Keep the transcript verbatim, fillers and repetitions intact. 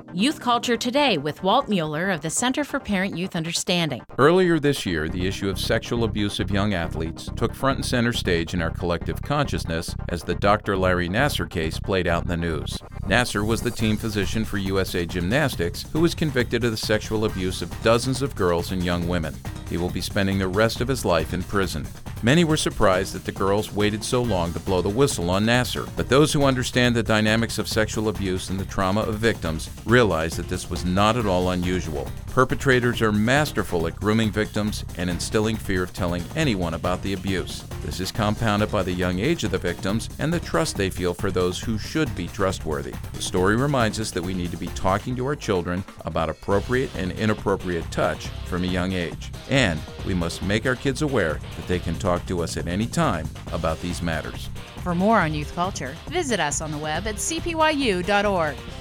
Youth Culture Today with Walt Mueller of the Center for Parent-Youth Understanding. Earlier this year, the issue of sexual abuse of young athletes took front and center stage in our collective consciousness as the Doctor Larry Nassar case played out in the news. Nassar was the team physician for U S A Gymnastics who was convicted of the sexual abuse of dozens of girls and young women. He will be spending the rest of his life in prison. Many were surprised that the girls waited so long to blow the whistle on Nassar, but those who understand the dynamics of sexual abuse and the trauma of victims realize that this was not at all unusual. Perpetrators are masterful at grooming victims and instilling fear of telling anyone about the abuse. This is compounded by the young age of the victims and the trust they feel for those who should be trustworthy. The story reminds us that we need to be talking to our children about appropriate and inappropriate touch from a young age. And we must make our kids aware that they can talk to us at any time about these matters. For more on youth culture, visit us on the web at c p y u dot org.